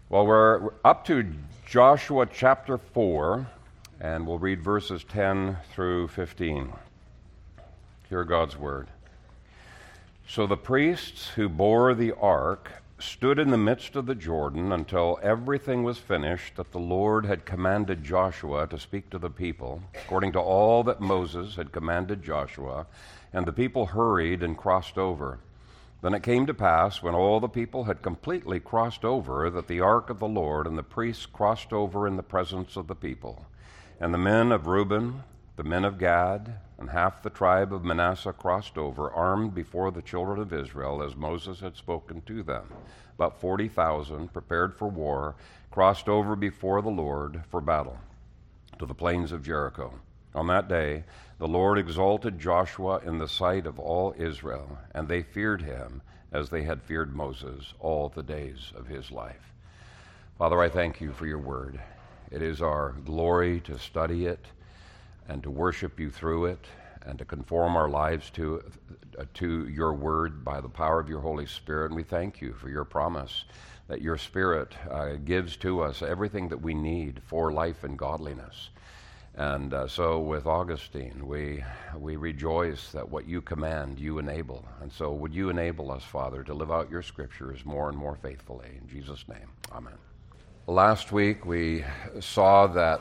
Well, we're up to Joshua chapter 4, and we'll read verses 10 through 15. Hear God's word. So the priests who bore the ark stood in the midst of the Jordan until everything was finished that the Lord had commanded Joshua to speak to the people, according to all that Moses had commanded Joshua, and the people hurried and crossed over. Then it came to pass, when all the people had completely crossed over, that the ark of the Lord and the priests crossed over in the presence of the people. And the men of Reuben, the men of Gad, and half the tribe of Manasseh crossed over, armed before the children of Israel, as Moses had spoken to them. About 40,000, prepared for war, crossed over before the Lord for battle, to the plains of Jericho. On that day, the Lord exalted Joshua in the sight of all Israel, and they feared him as they had feared Moses all the days of his life. Father, I thank you for your word. It is our glory to study it and to worship you through it and to conform our lives to your word by the power of your Holy Spirit. And we thank you for your promise that your Spirit gives to us everything that we need for life and godliness. And so with Augustine, we rejoice that what you command, you enable. And so would you enable us, Father, to live out your scriptures more and more faithfully. In Jesus' name, amen. Last week we saw that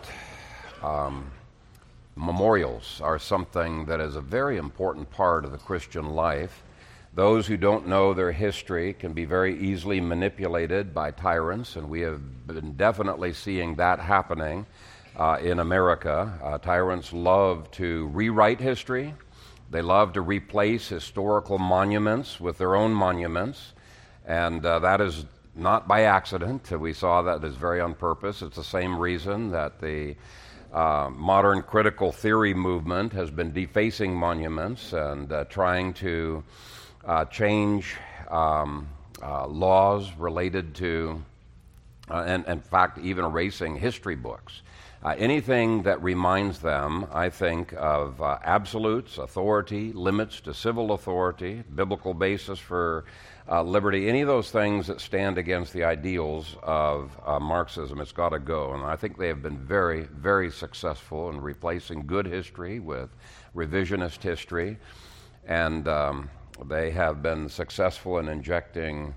memorials are something that is a very important part of the Christian life. Those who don't know their history can be very easily manipulated by tyrants, and we have been definitely seeing that happening in America. Tyrants love to rewrite history. They love to replace historical monuments with their own monuments, and that is not by accident. We saw that is very on purpose. It's the same reason that the modern critical theory movement has been defacing monuments and trying to change laws related to, and in fact, even erasing history books. Anything that reminds them, I think, of absolutes, authority, limits to civil authority, biblical basis for liberty, any of those things that stand against the ideals of Marxism, it's got to go. And I think they have been very, very successful in replacing good history with revisionist history. And they have been successful in injecting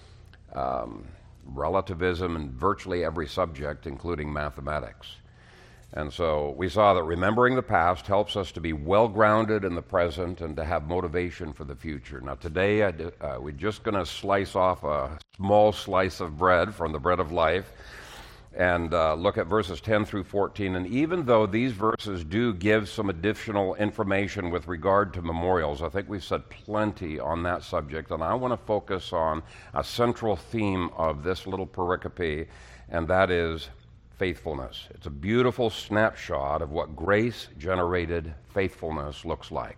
relativism in virtually every subject, including mathematics. And so we saw that remembering the past helps us to be well-grounded in the present and to have motivation for the future. Now today we're just going to slice off a small slice of bread from the bread of life and look at verses 10 through 14. And even though these verses do give some additional information with regard to memorials, I think we've said plenty on that subject. And I want to focus on a central theme of this little pericope, and that is faithfulness. It's a beautiful snapshot of what grace-generated faithfulness looks like.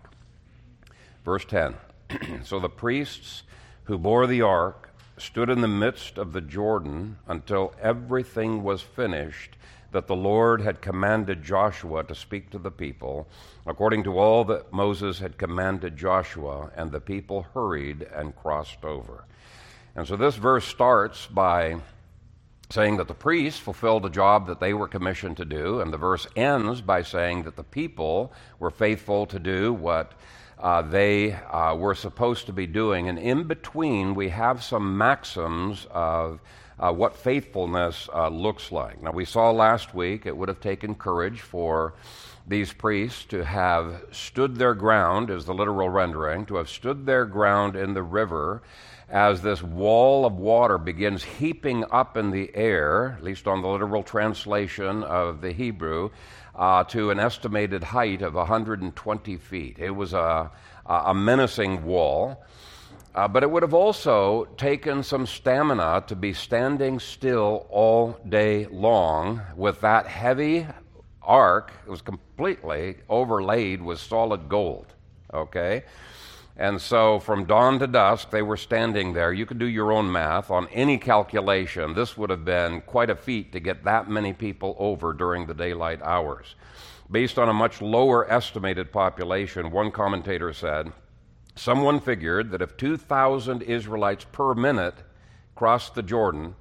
Verse 10, So the priests who bore the ark stood in the midst of the Jordan until everything was finished that the Lord had commanded Joshua to speak to the people, according to all that Moses had commanded Joshua, and the people hurried and crossed over. And so this verse starts by saying that the priests fulfilled a job that they were commissioned to do, and the verse ends by saying that the people were faithful to do what they were supposed to be doing. And in between, we have some maxims of what faithfulness looks like. Now, we saw last week it would have taken courage for these priests to have stood their ground, is the literal rendering, to have stood their ground in the river as this wall of water begins heaping up in the air, at least on the literal translation of the Hebrew, to an estimated height of 120 feet. It was a menacing wall, but it would have also taken some stamina to be standing still all day long with that heavy ark. It was completely overlaid with solid gold, okay? And so from dawn to dusk, they were standing there. You could do your own math on any calculation. This would have been quite a feat to get that many people over during the daylight hours. Based on a much lower estimated population, one commentator said, someone figured that if 2,000 Israelites per minute crossed the Jordan,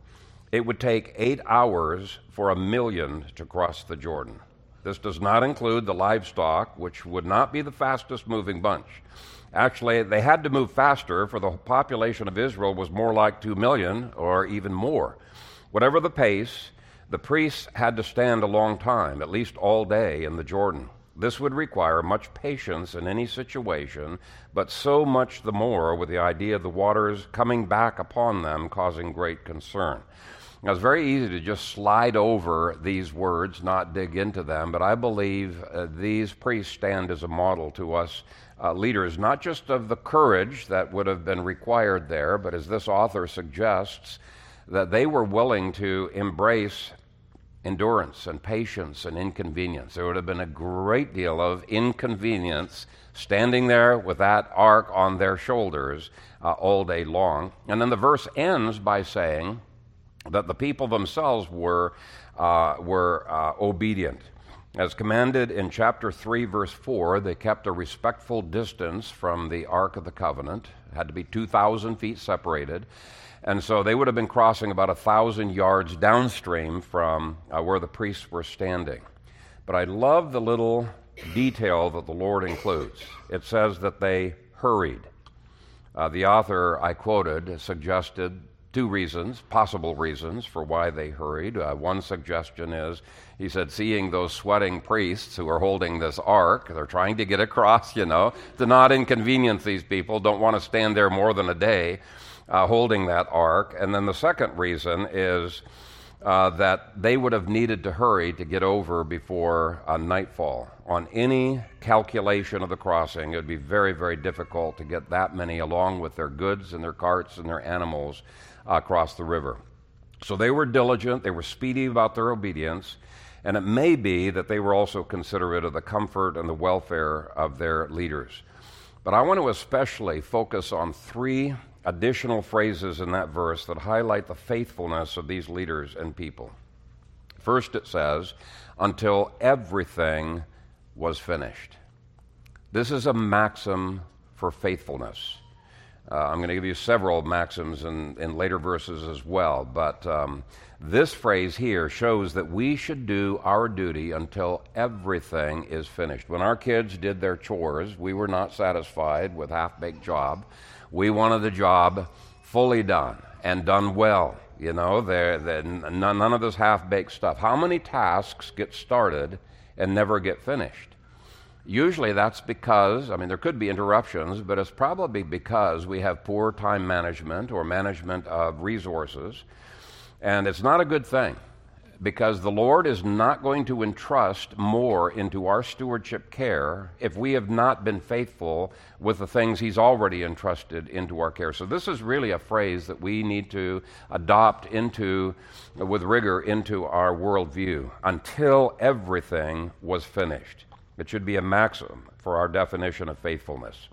it would take 8 hours for 1,000,000 to cross the Jordan. This does not include the livestock, which would not be the fastest moving bunch. Actually, they had to move faster, for the population of Israel was more like 2 million or even more. Whatever the pace, the priests had to stand a long time, at least all day, in the Jordan. This would require much patience in any situation, but so much the more with the idea of the waters coming back upon them, causing great concern. Now, it's very easy to just slide over these words, not dig into them, but I believe these priests stand as a model to us leaders, not just of the courage that would have been required there, but as this author suggests, that they were willing to embrace endurance and patience and inconvenience. There would have been a great deal of inconvenience standing there with that ark on their shoulders all day long. And then the verse ends by saying that the people themselves were obedient. As commanded in chapter 3, verse 4, they kept a respectful distance from the Ark of the Covenant. It had to be 2,000 feet separated. And so they would have been crossing about 1,000 yards downstream from where the priests were standing. But I love the little detail that the Lord includes. It says that they hurried. The author I quoted suggested 2 reasons, possible reasons, for why they hurried. One suggestion is, he said, seeing those sweating priests who are holding this ark, they're trying to get across, to not inconvenience these people, don't want to stand there more than a day holding that ark. And then the second reason is that they would have needed to hurry to get over before nightfall. On any calculation of the crossing, it would be very, very difficult to get that many along with their goods and their carts and their animals across the river. So they were diligent, they were speedy about their obedience, and it may be that they were also considerate of the comfort and the welfare of their leaders. But I want to especially focus on 3 additional phrases in that verse that highlight the faithfulness of these leaders and people. First, it says, until everything was finished. This is a maxim for faithfulness. I'm going to give you several maxims in later verses as well, but this phrase here shows that we should do our duty until everything is finished. When our kids did their chores, we were not satisfied with half-baked job. We wanted the job fully done and done well. None of this half-baked stuff. How many tasks get started and never get finished? Usually that's because, there could be interruptions, but it's probably because we have poor time management or management of resources. And it's not a good thing, because the Lord is not going to entrust more into our stewardship care if we have not been faithful with the things He's already entrusted into our care. So this is really a phrase that we need to adopt with rigor into our worldview. Until everything was finished. It should be a maxim for our definition of faithfulness.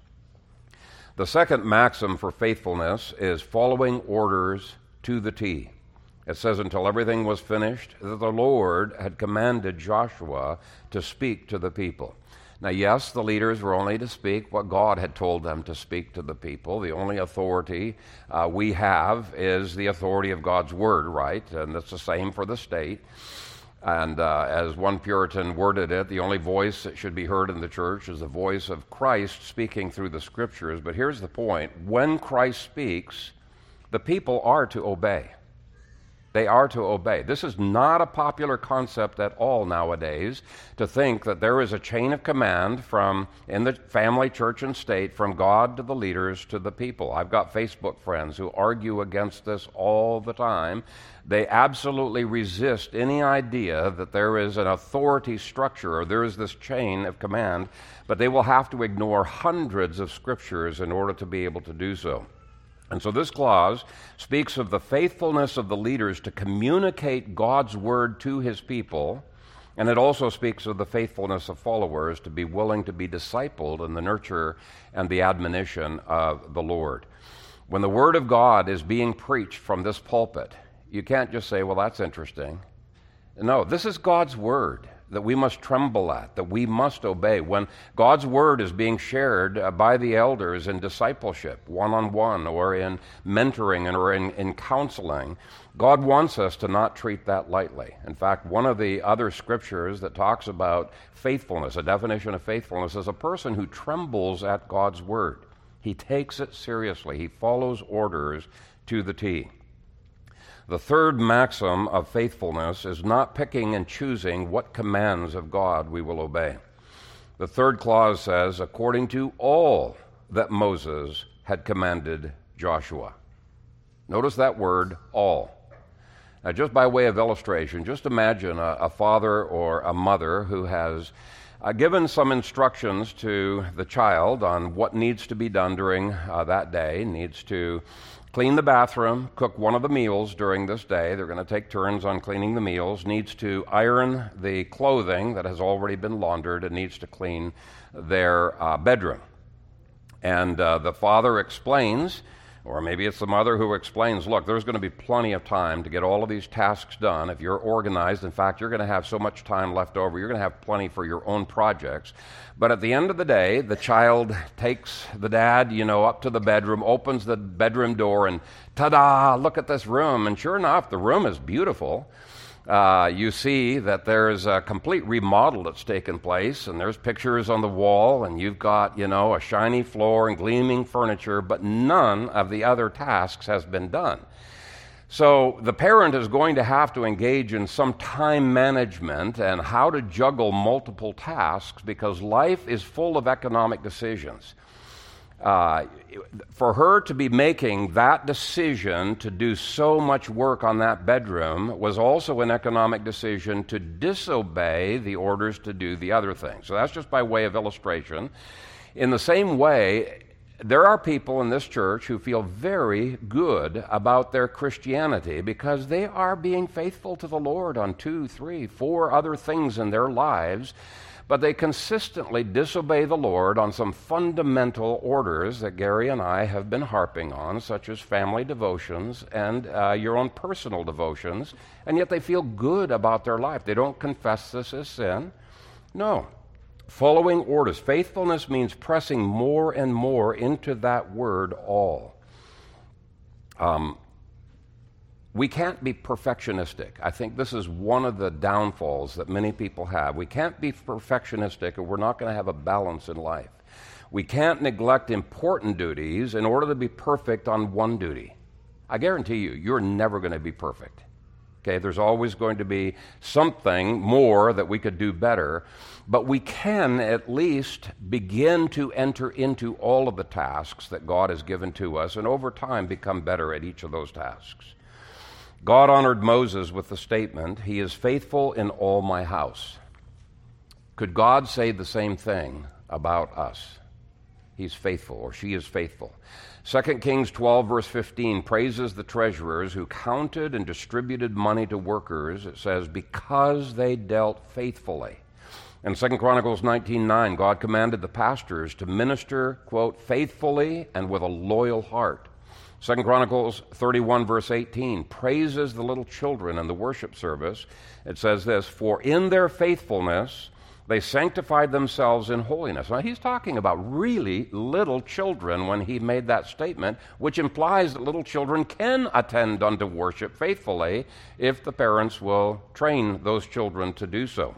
The second maxim for faithfulness is following orders to the T. It says, until everything was finished, that the Lord had commanded Joshua to speak to the people. Now, yes, the leaders were only to speak what God had told them to speak to the people. The only authority we have is the authority of God's Word, right? And it's the same for the state. And as one Puritan worded it, the only voice that should be heard in the church is the voice of Christ speaking through the Scriptures. But here's the point. When Christ speaks, the people are to obey. They are to obey. This is not a popular concept at all nowadays, to think that there is a chain of command in the family, church, and state from God to the leaders to the people. I've got Facebook friends who argue against this all the time. They absolutely resist any idea that there is an authority structure or there is this chain of command, but they will have to ignore hundreds of scriptures in order to be able to do so. And so this clause speaks of the faithfulness of the leaders to communicate God's word to His people, and it also speaks of the faithfulness of followers to be willing to be discipled in the nurture and the admonition of the Lord. When the Word of God is being preached from this pulpit, you can't just say, well, that's interesting. No, this is God's Word. that we must tremble at, that we must obey. When God's word is being shared by the elders in discipleship, one-on-one, or in mentoring or in counseling, God wants us to not treat that lightly. In fact, one of the other scriptures that talks about faithfulness, a definition of faithfulness, is a person who trembles at God's word. He takes it seriously. He follows orders to the T. The third maxim of faithfulness is not picking and choosing what commands of God we will obey. The third clause says, according to all that Moses had commanded Joshua. Notice that word, all. Now, just by way of illustration, just imagine a father or a mother who has given some instructions to the child on what needs to be done during that day, needs to clean the bathroom, cook one of the meals during this day. They're going to take turns on cleaning the meals. Needs to iron the clothing that has already been laundered, and needs to clean their bedroom. And the father explains, or maybe it's the mother who explains, look, there's going to be plenty of time to get all of these tasks done if you're organized. In fact, you're going to have so much time left over. You're going to have plenty for your own projects. But at the end of the day, the child takes the dad, up to the bedroom, opens the bedroom door, and ta-da, look at this room. And sure enough, the room is beautiful. You see that there's a complete remodel that's taken place, and there's pictures on the wall, and you've got, a shiny floor and gleaming furniture, but none of the other tasks has been done. So the parent is going to have to engage in some time management and how to juggle multiple tasks, because life is full of economic decisions. For her to be making that decision to do so much work on that bedroom was also an economic decision to disobey the orders to do the other things. So that's just by way of illustration. In the same way, there are people in this church who feel very good about their Christianity because they are being faithful to the Lord on 2, 3, 4 other things in their lives, but they consistently disobey the Lord on some fundamental orders that Gary and I have been harping on, such as family devotions and your own personal devotions, and yet they feel good about their life. They don't confess this as sin. No. Following orders. Faithfulness means pressing more and more into that word, all. We can't be perfectionistic. I think this is one of the downfalls that many people have. We can't be perfectionistic, or we're not going to have a balance in life. We can't neglect important duties in order to be perfect on one duty. I guarantee you, you're never going to be perfect. Okay, there's always going to be something more that we could do better, but we can at least begin to enter into all of the tasks that God has given to us, and over time become better at each of those tasks. God honored Moses with the statement, "He is faithful in all my house." Could God say the same thing about us? He's faithful, or she is faithful. 2 Kings 12, verse 15, praises the treasurers who counted and distributed money to workers. It says, because they dealt faithfully. In 2 Chronicles 19:9, God commanded the pastors to minister, quote, faithfully and with a loyal heart. 2 Chronicles 31, verse 18, praises the little children in the worship service. It says this, for in their faithfulness they sanctified themselves in holiness. Now, he's talking about really little children when he made that statement, which implies that little children can attend unto worship faithfully if the parents will train those children to do so.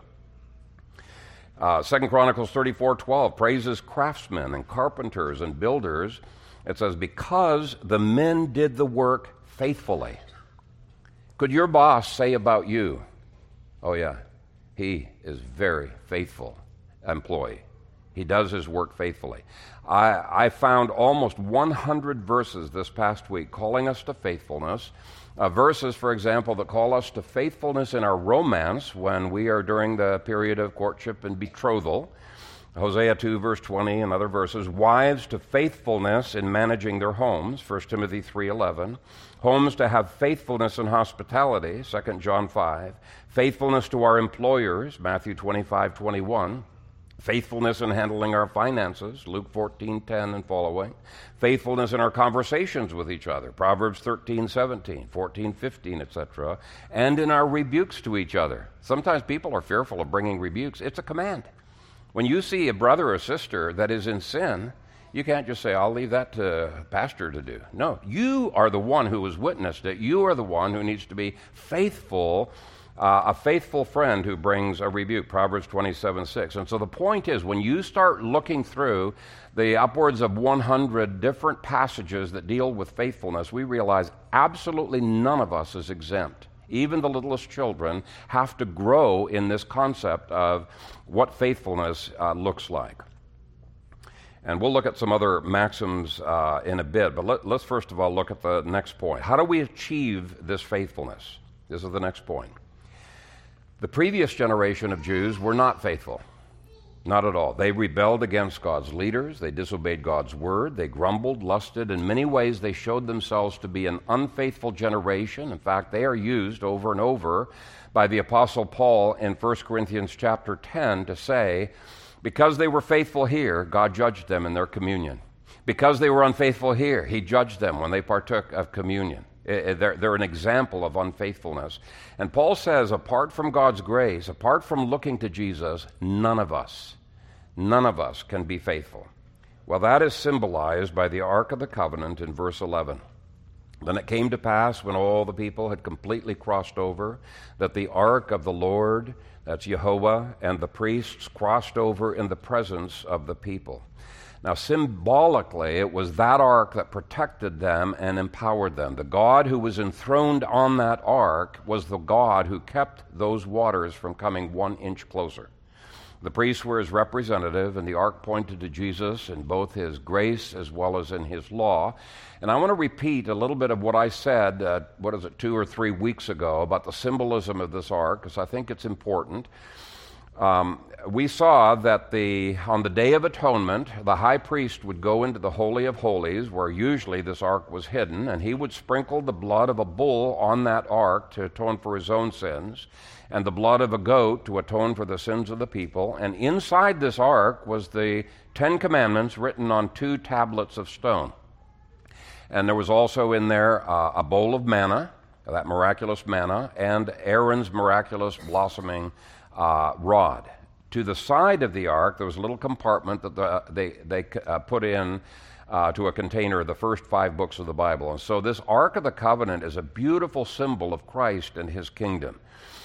2 Chronicles 34:12 praises craftsmen and carpenters and builders. It says, because the men did the work faithfully. Could your boss say about you, oh yeah, he is very faithful employee. He does his work faithfully. I found almost 100 verses this past week calling us to faithfulness. Verses, for example, that call us to faithfulness in our romance when we are during the period of courtship and betrothal. Hosea 2, verse 20, and other verses. Wives to faithfulness in managing their homes, 1 Timothy 3:11. Homes to have faithfulness in hospitality, 2 John 5. Faithfulness to our employers, Matthew 25:21. Faithfulness in handling our finances, Luke 14:10 and following. Faithfulness in our conversations with each other, Proverbs 13:17, 14:15, etc. And in our rebukes to each other. Sometimes people are fearful of bringing rebukes. It's a command. When you see a brother or sister that is in sin, you can't just say, I'll leave that to a pastor to do. No, you are the one who has witnessed it. You are the one who needs to be faithful, a faithful friend who brings a rebuke, Proverbs 27:6. And so the point is, when you start looking through the upwards of 100 different passages that deal with faithfulness, we realize absolutely none of us is exempt. Even the littlest children have to grow in this concept of what faithfulness looks like. And we'll look at some other maxims in a bit, but let's first of all look at the next point. How do we achieve this faithfulness? This is the next point. The previous generation of Jews were not faithful. Not at all. They rebelled against God's leaders. They disobeyed God's word. They grumbled, lusted. In many ways, they showed themselves to be an unfaithful generation. In fact, they are used over and over by the Apostle Paul in 1 Corinthians chapter 10 to say, because they were faithful here, God judged them in their communion. Because they were unfaithful here, he judged them when they partook of communion. They're an example of unfaithfulness. And Paul says, apart from God's grace, apart from looking to Jesus, none of us can be faithful. Well, that is symbolized by the Ark of the Covenant in verse 11. Then it came to pass, when all the people had completely crossed over, that the Ark of the Lord, that's Jehovah, and the priests crossed over in the presence of the people. Now, symbolically, it was that ark that protected them and empowered them. The God who was enthroned on that ark was the God who kept those waters from coming 1 inch closer. The priests were his representative, and the ark pointed to Jesus in both his grace as well as in his law. And I want to repeat a little bit of what I said, 2 or 3 weeks ago, about the symbolism of this ark, because I think it's important. We saw that on the Day of Atonement, the high priest would go into the Holy of Holies, where usually this ark was hidden, and he would sprinkle the blood of a bull on that ark to atone for his own sins, and the blood of a goat to atone for the sins of the people. And inside this ark was the 10 Commandments written on 2 tablets of stone. And there was also in there a bowl of manna, that miraculous manna, and Aaron's miraculous blossoming rod. To the side of the ark, there was a little compartment that they put in to a container the first 5 books of the Bible. And so this Ark of the Covenant is a beautiful symbol of Christ and his kingdom.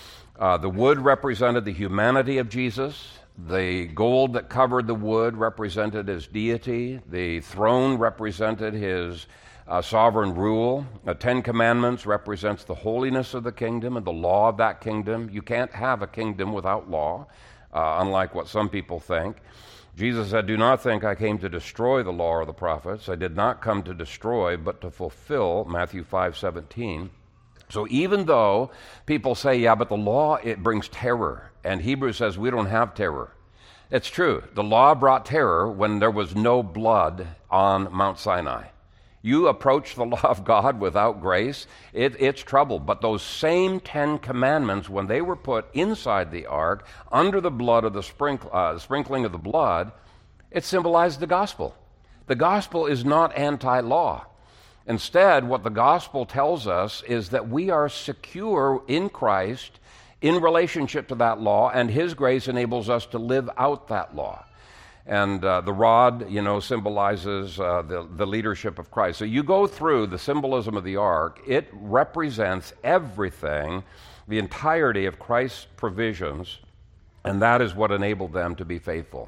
The wood represented the humanity of Jesus. The gold that covered the wood represented his deity. The throne represented his sovereign rule. The 10 Commandments represents the holiness of the kingdom and the law of that kingdom. You can't have a kingdom without law, unlike what some people think. Jesus said, do not think I came to destroy the law or the prophets. I did not come to destroy, but to fulfill, Matthew 5:17. So even though people say, yeah, but the law, it brings terror, and Hebrews says we don't have terror. It's true. The law brought terror when there was no blood on Mount Sinai. You approach the law of God without grace, it's trouble. But those same 10 Commandments, when they were put inside the ark, under the blood of the sprinkling of the blood, it symbolized the gospel. The gospel is not anti-law. Instead, what the gospel tells us is that we are secure in Christ in relationship to that law, and his grace enables us to live out that law. And the rod, symbolizes the leadership of Christ. So you go through the symbolism of the ark. It represents everything, the entirety of Christ's provisions, and that is what enabled them to be faithful.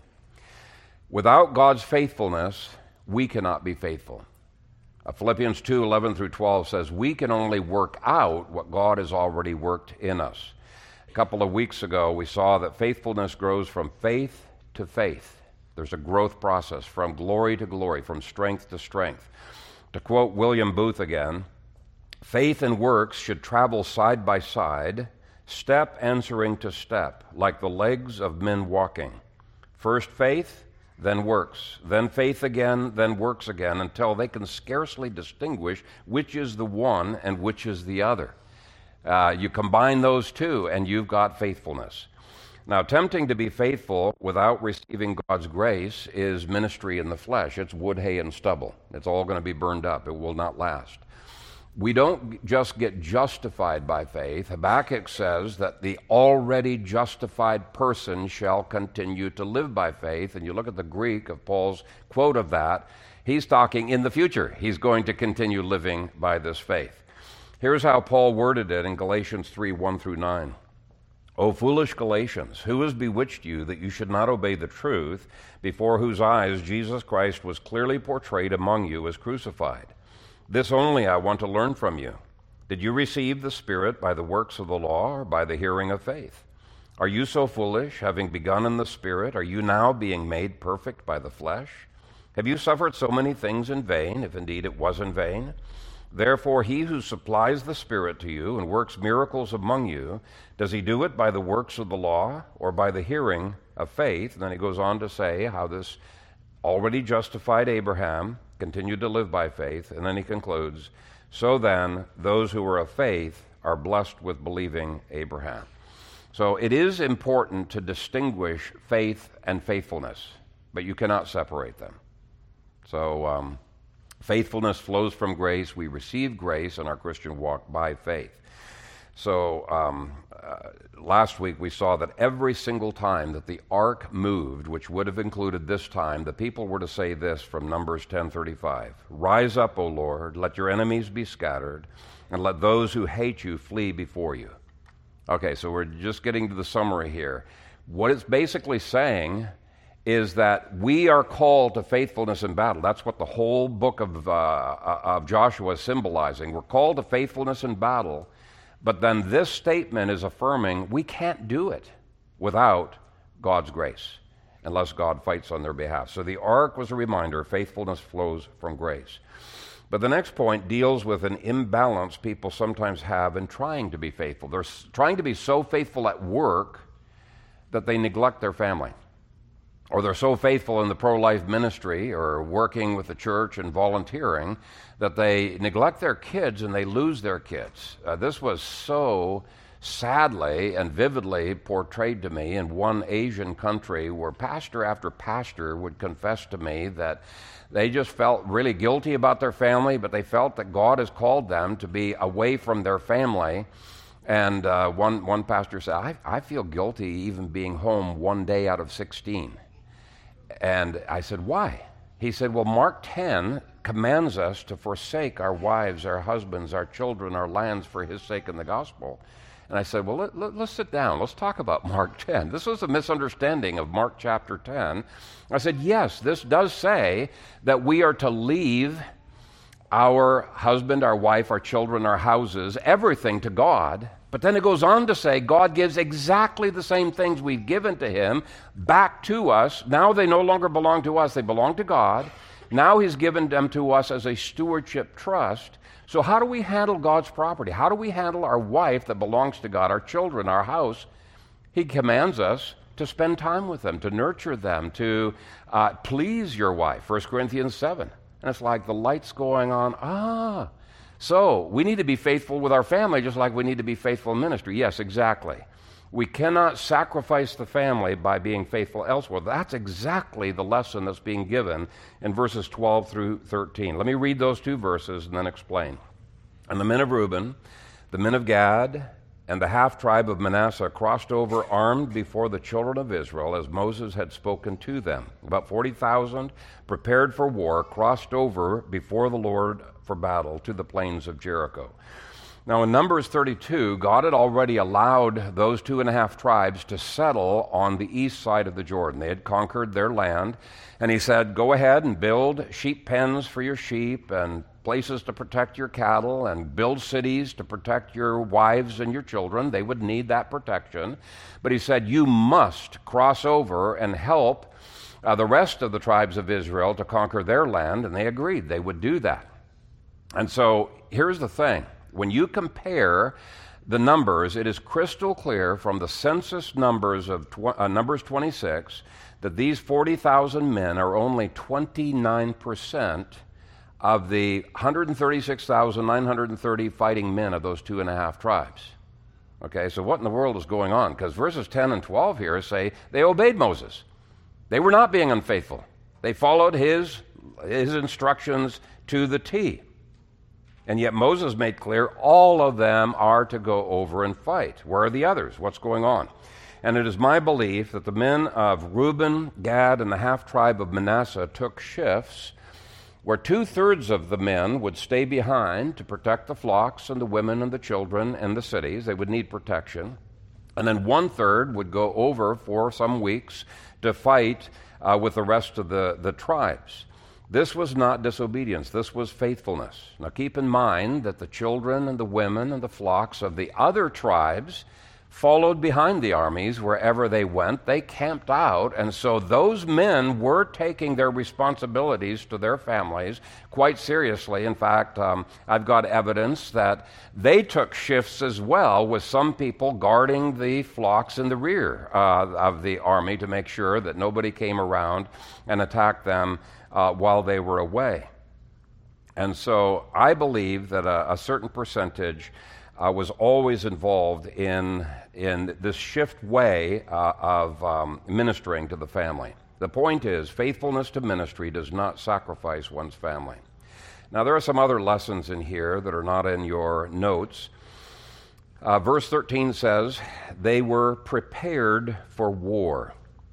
Without God's faithfulness, we cannot be faithful. Philippians 2:11 through 12 says, we can only work out what God has already worked in us. A couple of weeks ago, we saw that faithfulness grows from faith to faith. There's a growth process from glory to glory, from strength to strength. To quote William Booth again, faith and works should travel side by side, step answering to step, like the legs of men walking. First faith, then works, then faith again, then works again, until they can scarcely distinguish which is the one and which is the other. You combine those two, and you've got faithfulness. Now, attempting to be faithful without receiving God's grace is ministry in the flesh. It's wood, hay, and stubble. It's all going to be burned up. It will not last. We don't just get justified by faith. Habakkuk says that the already justified person shall continue to live by faith. And you look at the Greek of Paul's quote of that, he's talking in the future. He's going to continue living by this faith. Here's how Paul worded it in Galatians 3:1-9. O foolish Galatians, who has bewitched you that you should not obey the truth, before whose eyes Jesus Christ was clearly portrayed among you as crucified? This only I want to learn from you. Did you receive the Spirit by the works of the law or by the hearing of faith? Are you so foolish, having begun in the Spirit, are you now being made perfect by the flesh? Have you suffered so many things in vain, if indeed it was in vain? Therefore, he who supplies the Spirit to you and works miracles among you, does he do it by the works of the law or by the hearing of faith? And then he goes on to say how this already justified Abraham continued to live by faith. And then he concludes, so then, those who are of faith are blessed with believing Abraham. So it is important to distinguish faith and faithfulness, but you cannot separate them. So, faithfulness flows from grace. We receive grace in our Christian walk by faith. So last week we saw that every single time that the ark moved, which would have included this time, the people were to say this from Numbers 10:35. Rise up, O Lord, let your enemies be scattered, and let those who hate you flee before you. Okay, so we're just getting to the summary here. What it's basically saying is that we are called to faithfulness in battle. That's what the whole book of Joshua is symbolizing. We're called to faithfulness in battle, but then this statement is affirming we can't do it without God's grace unless God fights on their behalf. So the ark was a reminder faithfulness flows from grace. But the next point deals with an imbalance people sometimes have in trying to be faithful. They're trying to be so faithful at work that they neglect their family. Or they're so faithful in the pro-life ministry or working with the church and volunteering that they neglect their kids and they lose their kids. This was so sadly and vividly portrayed to me in one Asian country where pastor after pastor would confess to me that they just felt really guilty about their family, but they felt that God has called them to be away from their family. And one pastor said, I feel guilty even being home one day out of 16. And I said, why? He said, well, Mark 10 commands us to forsake our wives, our husbands, our children, our lands for his sake in the gospel. And I said, well, let's sit down. Let's talk about Mark 10. This was a misunderstanding of Mark chapter 10. I said, yes, this does say that we are to leave our husband, our wife, our children, our houses, everything to God. But then it goes on to say God gives exactly the same things we've given to him back to us. Now they no longer belong to us. They belong to God. Now he's given them to us as a stewardship trust. So how do we handle God's property? How do we handle our wife that belongs to God, our children, our house? He commands us to spend time with them, to nurture them, to please your wife, 1 Corinthians 7. And it's like the lights going on. So we need to be faithful with our family just like we need to be faithful in ministry. Yes, exactly. We cannot sacrifice the family by being faithful elsewhere. That's exactly the lesson that's being given in verses 12 through 13. Let me read those two verses and then explain. And the men of Reuben, the men of Gad, and the half-tribe of Manasseh crossed over armed before the children of Israel as Moses had spoken to them. About 40,000 prepared for war crossed over before the Lord for battle to the plains of Jericho. Now in Numbers 32, God had already allowed those 2.5 tribes to settle on the east side of the Jordan. They had conquered their land, and he said, go ahead and build sheep pens for your sheep and places to protect your cattle and build cities to protect your wives and your children. They would need that protection. But he said, you must cross over and help the rest of the tribes of Israel to conquer their land, and they agreed they would do that. And so here's the thing. When you compare the numbers, it is crystal clear from the census numbers of Numbers 26 that these 40,000 men are only 29% of the 136,930 fighting men of those 2.5 tribes. Okay, so what in the world is going on? Because verses 10 and 12 here say they obeyed Moses. They were not being unfaithful. They followed his instructions to the T. And yet Moses made clear all of them are to go over and fight. Where are the others? What's going on? And it is my belief that the men of Reuben, Gad, and the half-tribe of Manasseh took shifts where 2/3 of the men would stay behind to protect the flocks and the women and the children and the cities. They would need protection. And then 1/3 would go over for some weeks to fight with the rest of the tribes. This was not disobedience. This was faithfulness. Now keep in mind that the children and the women and the flocks of the other tribes followed behind the armies wherever they went. They camped out, and so those men were taking their responsibilities to their families quite seriously. In fact, I've got evidence that they took shifts as well, with some people guarding the flocks in the rear of the army to make sure that nobody came around and attacked them while they were away. And so I believe that a certain percentage was always involved in this shift way of ministering to the family. The point is, faithfulness to ministry does not sacrifice one's family. Now, there are some other lessons in here that are not in your notes. Verse 13 says, they were prepared for war.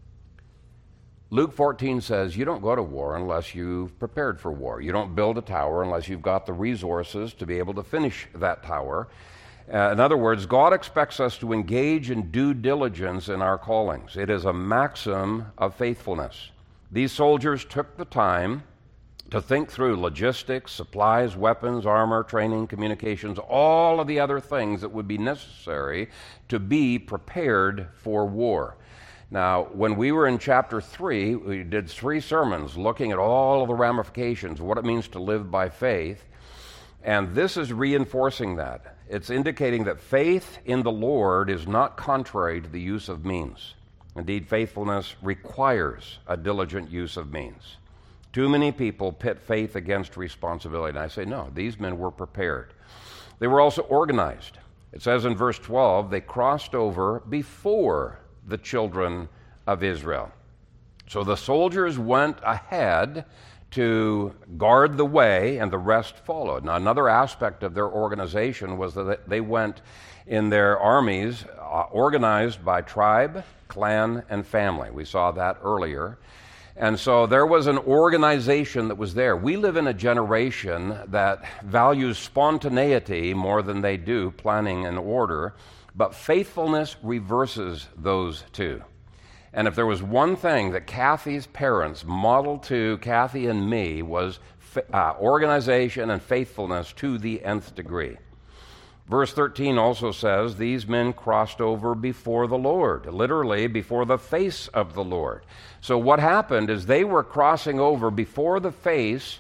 Luke 14 says, you don't go to war unless you've prepared for war. You don't build a tower unless you've got the resources to be able to finish that tower. In other words, God expects us to engage in due diligence in our callings. It is a maxim of faithfulness. These soldiers took the time to think through logistics, supplies, weapons, armor, training, communications, all of the other things that would be necessary to be prepared for war. Now, when we were in chapter 3, we did 3 sermons looking at all of the ramifications, what it means to live by faith, and this is reinforcing that. It's indicating that faith in the Lord is not contrary to the use of means. Indeed, faithfulness requires a diligent use of means. Too many people pit faith against responsibility. And I say, no, these men were prepared. They were also organized. It says in verse 12, they crossed over before the children of Israel. So the soldiers went ahead to guard the way, and the rest followed. Now, another aspect of their organization was that they went in their armies organized by tribe, clan, and family. We saw that earlier. And so there was an organization that was there. We live in a generation that values spontaneity more than they do planning and order, but faithfulness reverses those two. And if there was one thing that Kathy's parents modeled to Kathy and me was organization and faithfulness to the nth degree. Verse 13 also says, these men crossed over before the Lord, literally before the face of the Lord. So what happened is they were crossing over before the face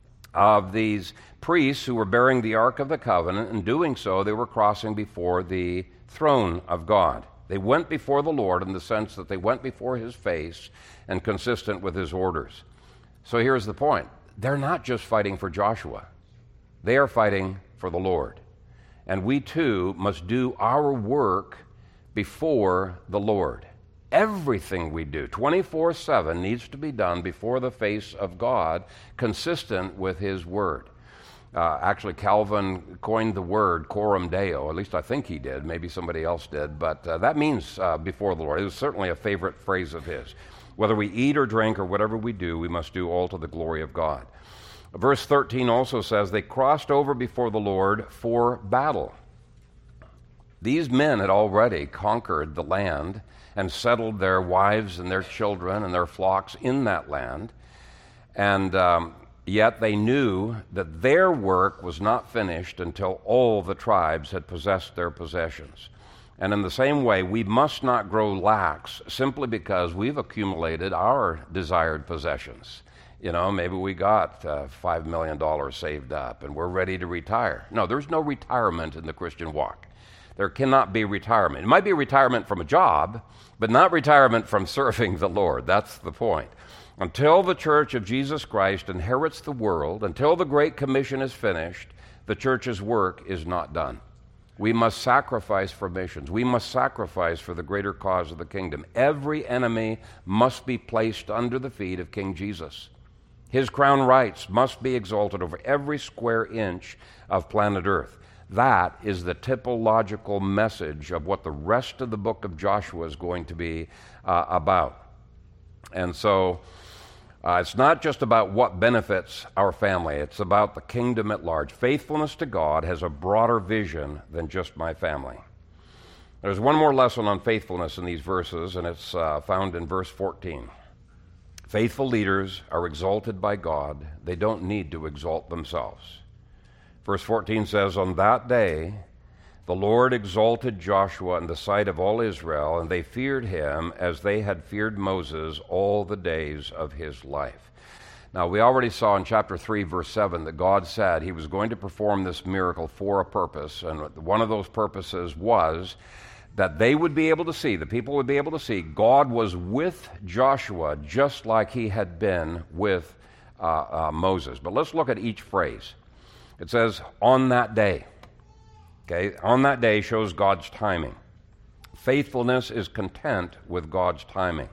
of these priests who were bearing the Ark of the Covenant. In doing so, they were crossing before the throne of God. They went before the Lord in the sense that they went before his face and consistent with his orders. So here's the point. They're not just fighting for Joshua. They are fighting for the Lord. And we too must do our work before the Lord. Everything we do, 24/7, needs to be done before the face of God, consistent with his word. Actually, Calvin coined the word coram Deo. At least I think he did. Maybe somebody else did. But that means before the Lord. It was certainly a favorite phrase of his. Whether we eat or drink or whatever we do, we must do all to the glory of God. Verse 13 also says, they crossed over before the Lord for battle. These men had already conquered the land and settled their wives and their children and their flocks in that land. And yet they knew that their work was not finished until all the tribes had possessed their possessions. And in the same way, we must not grow lax simply because we've accumulated our desired possessions. You know, maybe we got $5 million saved up and we're ready to retire. No, there's no retirement in the Christian walk. There cannot be retirement. It might be retirement from a job, but not retirement from serving the Lord. That's the point. Until the church of Jesus Christ inherits the world, until the Great Commission is finished, the church's work is not done. We must sacrifice for missions. We must sacrifice for the greater cause of the kingdom. Every enemy must be placed under the feet of King Jesus. His crown rights must be exalted over every square inch of planet Earth. That is the typological message of what the rest of the book of Joshua is going to be about. And so it's not just about what benefits our family. It's about the kingdom at large. Faithfulness to God has a broader vision than just my family. There's one more lesson on faithfulness in these verses, and it's found in verse 14. Faithful leaders are exalted by God. They don't need to exalt themselves. Verse 14 says, "On that day the Lord exalted Joshua in the sight of all Israel, and they feared him as they had feared Moses all the days of his life." Now, we already saw in chapter 3, verse 7, that God said he was going to perform this miracle for a purpose, and one of those purposes was that they would be able to see, the people would be able to see, God was with Joshua just like he had been with Moses. But let's look at each phrase. It says, "on that day." Okay, on that day shows God's timing. Faithfulness is content with God's timing.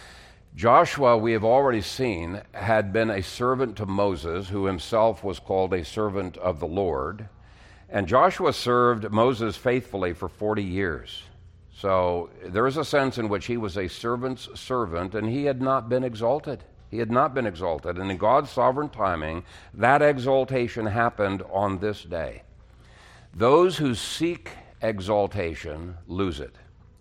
Joshua, we have already seen, had been a servant to Moses, who himself was called a servant of the Lord. And Joshua served Moses faithfully for 40 years. So there is a sense in which he was a servant's servant, and he had not been exalted. He had not been exalted. And in God's sovereign timing, that exaltation happened on this day. Those who seek exaltation lose it.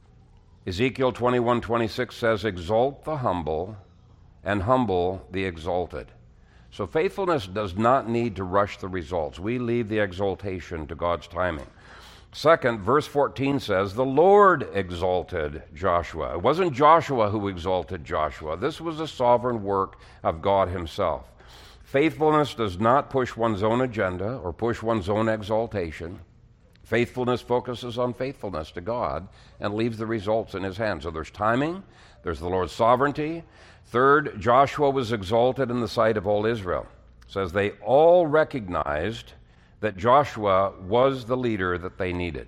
Ezekiel 21:26 says, "Exalt the humble and humble the exalted." So faithfulness does not need to rush the results. We leave the exaltation to God's timing. Second, verse 14 says, "The Lord exalted Joshua." It wasn't Joshua who exalted Joshua. This was a sovereign work of God himself. Faithfulness does not push one's own agenda or push one's own exaltation. Faithfulness focuses on faithfulness to God and leaves the results in his hands. So there's timing, there's the Lord's sovereignty. Third, Joshua was exalted in the sight of all Israel. It says they all recognized that Joshua was the leader that they needed.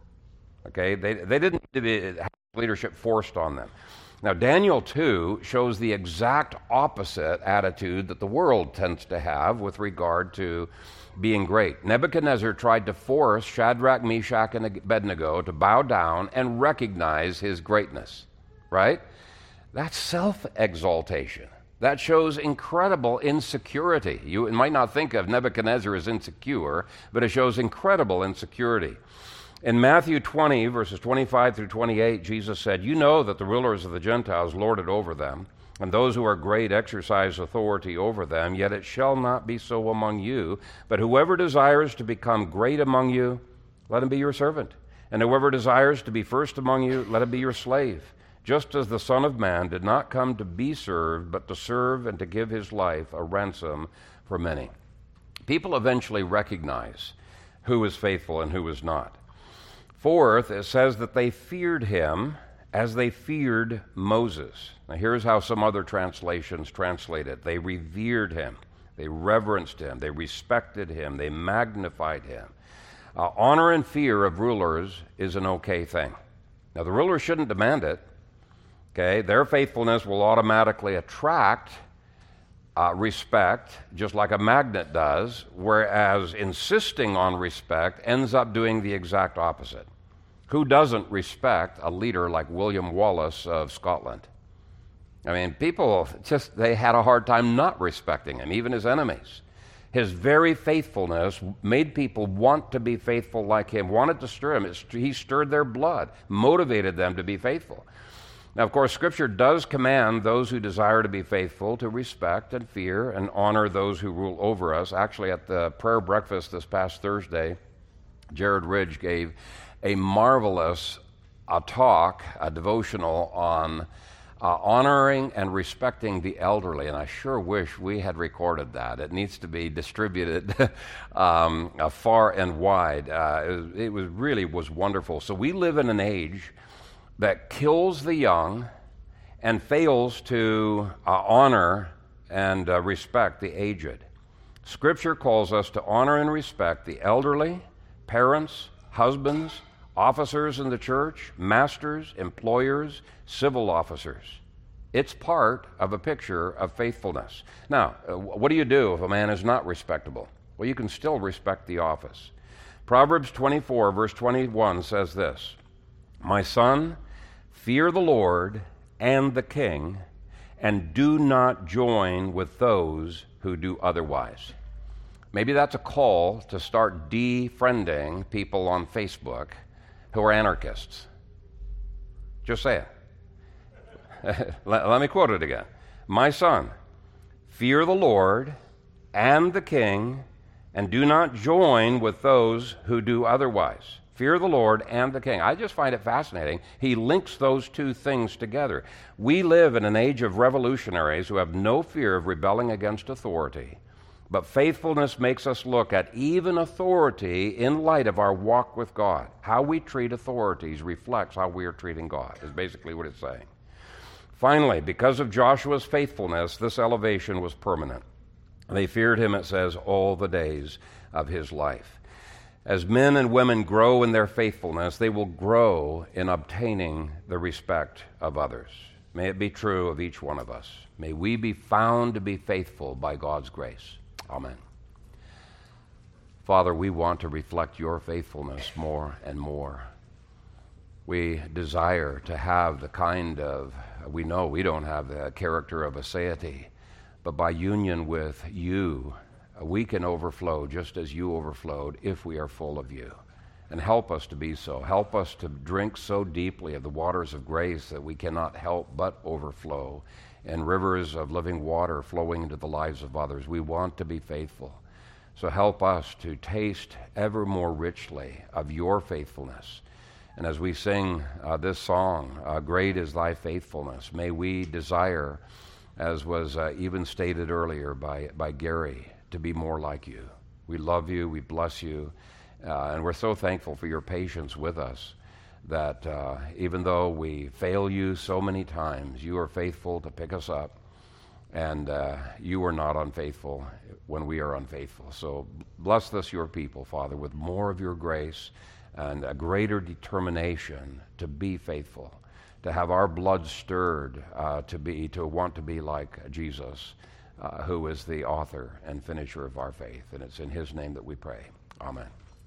Okay, they didn't have leadership forced on them. Now, Daniel 2 shows the exact opposite attitude that the world tends to have with regard to being great. Nebuchadnezzar tried to force Shadrach, Meshach, and Abednego to bow down and recognize his greatness, right? That's self-exaltation. That shows incredible insecurity. You might not think of Nebuchadnezzar as insecure, but it shows incredible insecurity. In Matthew 20, verses 25 through 28, Jesus said, "You know that the rulers of the Gentiles lord it over them, and those who are great exercise authority over them, yet it shall not be so among you. But whoever desires to become great among you, let him be your servant. And whoever desires to be first among you, let him be your slave. Just as the Son of Man did not come to be served, but to serve and to give his life a ransom for many." People eventually recognize who is faithful and who is not. Fourth, it says that they feared him as they feared Moses. Now here's how some other translations translate it. They revered him, they reverenced him, they respected him, they magnified him. Honor and fear of rulers is an okay thing. Now the rulers shouldn't demand it. Okay, their faithfulness will automatically attract respect, just like a magnet does, whereas insisting on respect ends up doing the exact opposite. Who doesn't respect a leader like William Wallace of Scotland? I mean, people they had a hard time not respecting him, even his enemies. His very faithfulness made people want to be faithful like him, wanted to stir him. He stirred their blood, motivated them to be faithful. Now, of course, Scripture does command those who desire to be faithful to respect and fear and honor those who rule over us. Actually, at the prayer breakfast this past Thursday, Jared Ridge gave a marvelous talk, a devotional on honoring and respecting the elderly, and I sure wish we had recorded that. It needs to be distributed far and wide. It really was wonderful. So we live in an age that kills the young and fails to honor and respect the aged. Scripture calls us to honor and respect the elderly, parents, husbands, officers in the church, masters, employers, civil officers. It's part of a picture of faithfulness. Now, what do you do if a man is not respectable? Well, you can still respect the office. Proverbs 24, verse 21 says this, "My son, fear the Lord and the king, and do not join with those who do otherwise." Maybe that's a call to start defriending people on Facebook who are anarchists. Just say it. Let me quote it again. "My son, fear the Lord and the king, and do not join with those who do otherwise." Fear the Lord and the king. I just find it fascinating. He links those two things together. We live in an age of revolutionaries who have no fear of rebelling against authority. But faithfulness makes us look at even authority in light of our walk with God. How we treat authorities reflects how we are treating God, is basically what it's saying. Finally, because of Joshua's faithfulness, this elevation was permanent. They feared him, it says, all the days of his life. As men and women grow in their faithfulness, they will grow in obtaining the respect of others. May it be true of each one of us. May we be found to be faithful by God's grace. Amen. Father, we want to reflect your faithfulness more and more. We desire to have the kind of, we know we don't have the character of aseity, but by union with you, we can overflow just as you overflowed if we are full of you. And help us to be so. Help us to drink so deeply of the waters of grace that we cannot help but overflow, and rivers of living water flowing into the lives of others. We want to be faithful. So help us to taste ever more richly of your faithfulness. And as we sing this song, "Great is thy faithfulness," may we desire, as was even stated earlier by Gary, to be more like you. We love you, we bless you, and we're so thankful for your patience with us, that even though we fail you so many times, you are faithful to pick us up, and you are not unfaithful when we are unfaithful. So bless this, your people, Father, with more of your grace and a greater determination to be faithful, to have our blood stirred to want to be like Jesus, who is the author and finisher of our faith. And it's in his name that we pray. Amen.